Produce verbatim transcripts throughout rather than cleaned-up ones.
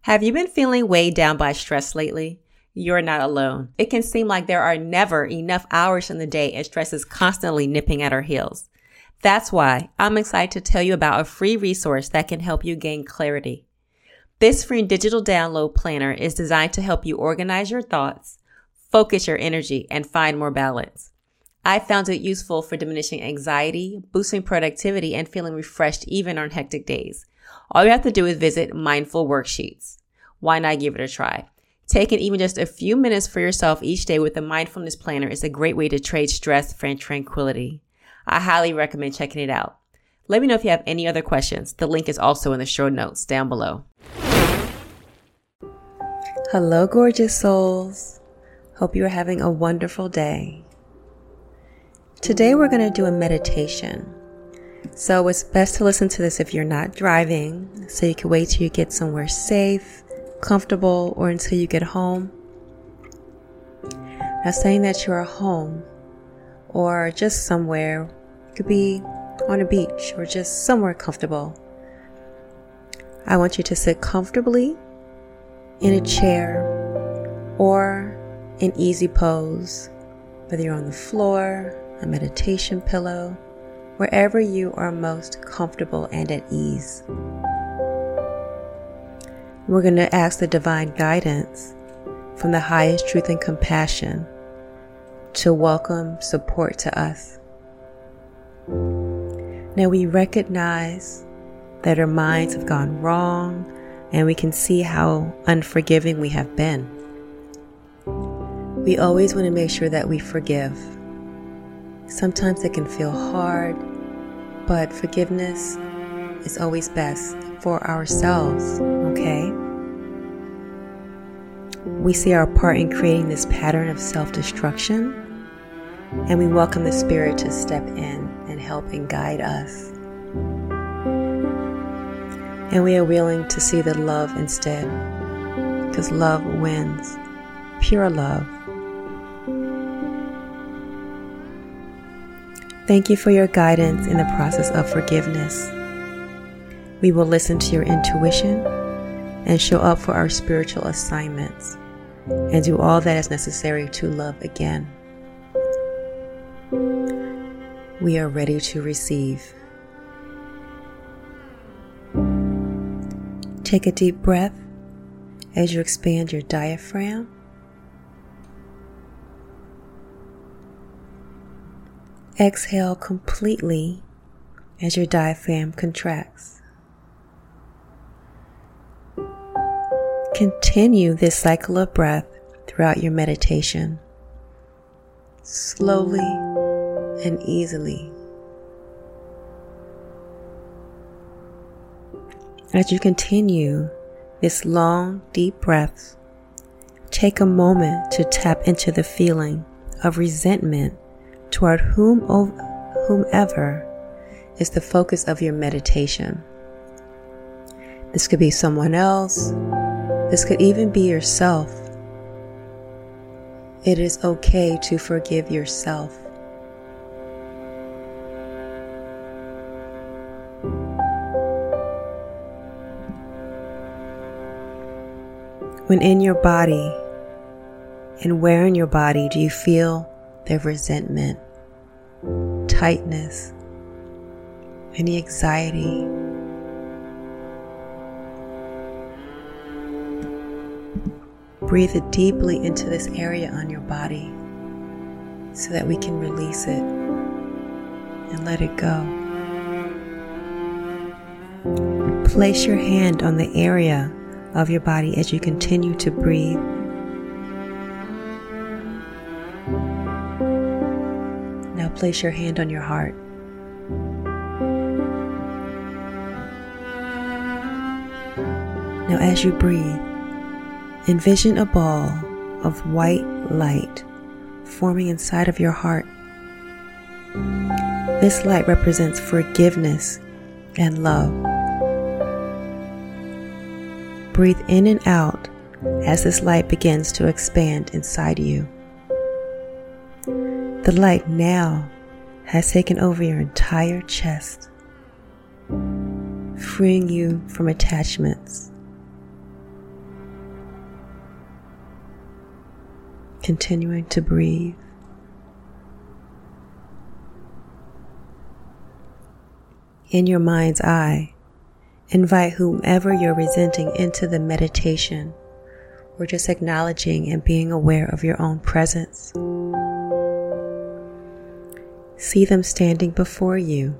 Have you been feeling weighed down by stress lately? You're not alone. It can seem like there are never enough hours in the day and stress is constantly nipping at our heels. That's why I'm excited to tell you about a free resource that can help you gain clarity. This free digital download planner is designed to help you organize your thoughts, focus your energy, and find more balance. I found it useful for diminishing anxiety, boosting productivity, and feeling refreshed even on hectic days. All you have to do is visit Mindful Worksheets. Why not give it a try? Taking even just a few minutes for yourself each day with the mindfulness planner is a great way to trade stress for tranquility. I highly recommend checking it out. Let me know if you have any other questions. The link is also in the show notes down below. Hello, gorgeous souls. Hope you are having a wonderful day. Today we're going to do a meditation. So it's best to listen to this if you're not driving, so you can wait till you get somewhere safe, comfortable, or until you get home. Now, saying that you're home or just somewhere, it could be on a beach or just somewhere comfortable. I want you to sit comfortably in a chair or an easy pose, whether you're on the floor, a meditation pillow, wherever you are most comfortable and at ease. We're going to ask the divine guidance from the highest truth and compassion to welcome support to us. Now we recognize that our minds have gone wrong and we can see how unforgiving we have been. We always want to make sure that we forgive. Sometimes it can feel hard, but forgiveness is always best for ourselves, okay? We see our part in creating this pattern of self-destruction, and we welcome the Spirit to step in and help and guide us. And we are willing to see the love instead, because love wins, pure love. Thank you for your guidance in the process of forgiveness. We will listen to your intuition and show up for our spiritual assignments and do all that is necessary to love again. We are ready to receive. Take a deep breath as you expand your diaphragm. Exhale completely as your diaphragm contracts. Continue this cycle of breath throughout your meditation, slowly and easily. As you continue this long, deep breath, take a moment to tap into the feeling of resentment toward whom, whomever is the focus of your meditation. This could be someone else. This could even be yourself. It is okay to forgive yourself. When in your body, and where in your body do you feel the resentment, tightness, any anxiety? Breathe deeply into this area on your body so that we can release it and let it go. Place your hand on the area of your body as you continue to breathe. Now place your hand on your heart. Now as you breathe, envision a ball of white light forming inside of your heart. This light represents forgiveness and love. Breathe in and out as this light begins to expand inside you. The light now has taken over your entire chest, freeing you from attachments. Continuing to breathe. In your mind's eye, invite whomever you're resenting into the meditation, or just acknowledging and being aware of your own presence. See them standing before you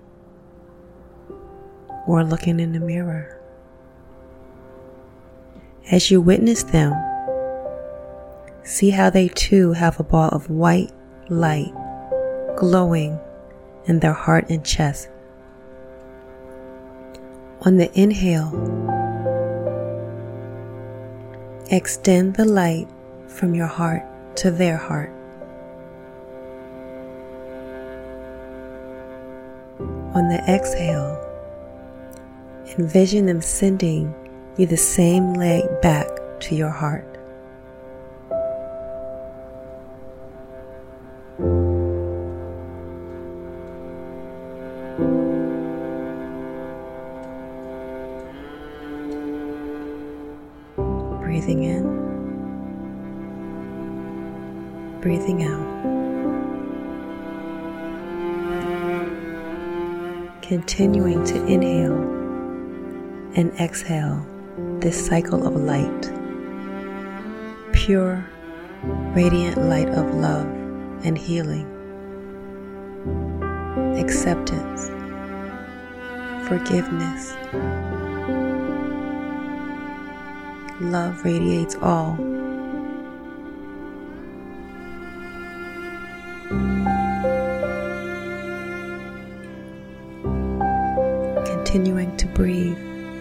or looking in the mirror. As you witness them, see how they too have a ball of white light glowing in their heart and chest. On the inhale, extend the light from your heart to their heart. On the exhale, envision them sending you the same light back to your heart. Breathing in, breathing out. Continuing to inhale and exhale this cycle of light, pure, radiant light of love and healing, acceptance, forgiveness. Love radiates all. Continuing to breathe.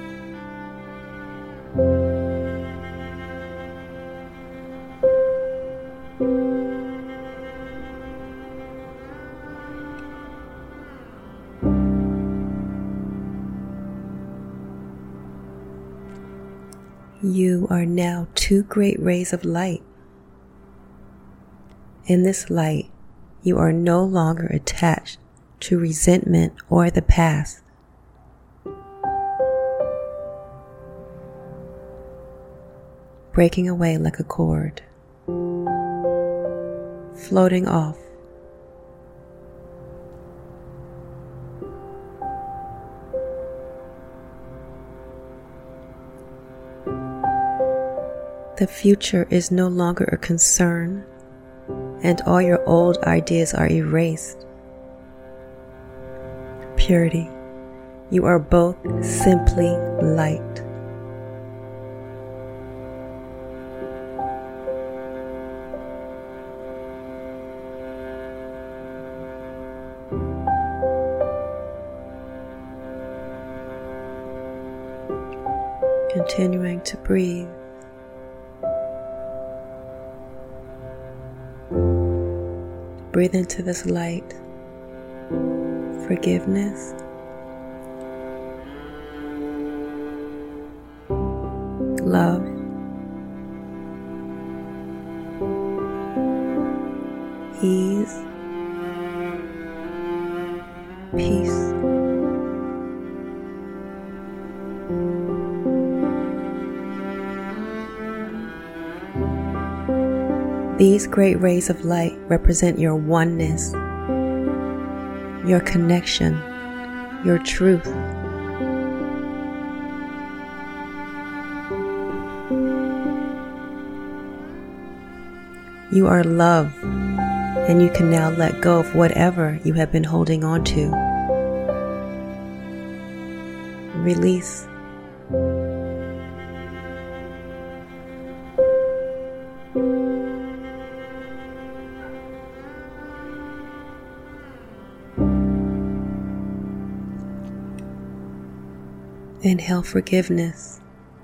You are now two great rays of light. In this light, you are no longer attached to resentment or the past. Breaking away like a cord, floating off. The future is no longer a concern, and all your old ideas are erased. Purity, you are both simply light. Continuing to breathe. Breathe into this light, forgiveness, love, ease, peace. These great rays of light represent your oneness, your connection, your truth. You are love, and you can now let go of whatever you have been holding on to. Release. Inhale forgiveness.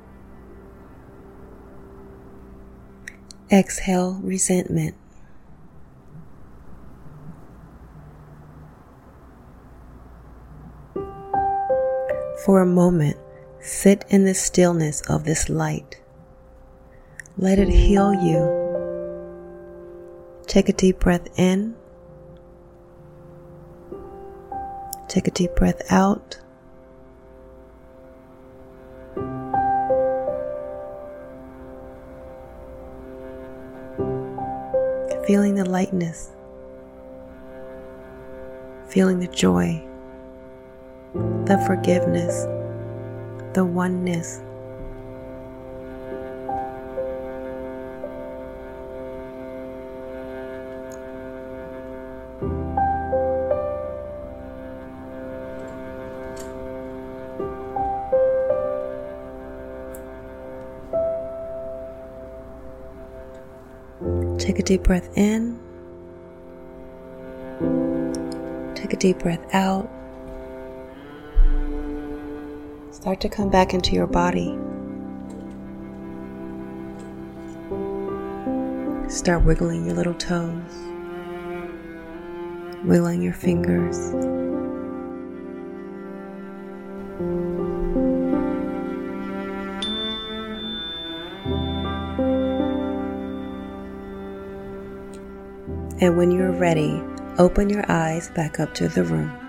Exhale resentment. For a moment, sit in the stillness of this light. Let it heal you. Take a deep breath in. Take a deep breath out. feeling the lightness, feeling the joy, the forgiveness, the oneness. Take a deep breath in. Take a deep breath out. Start to come back into your body. Start wiggling your little toes, wiggling your fingers. And when you're ready, open your eyes back up to the room.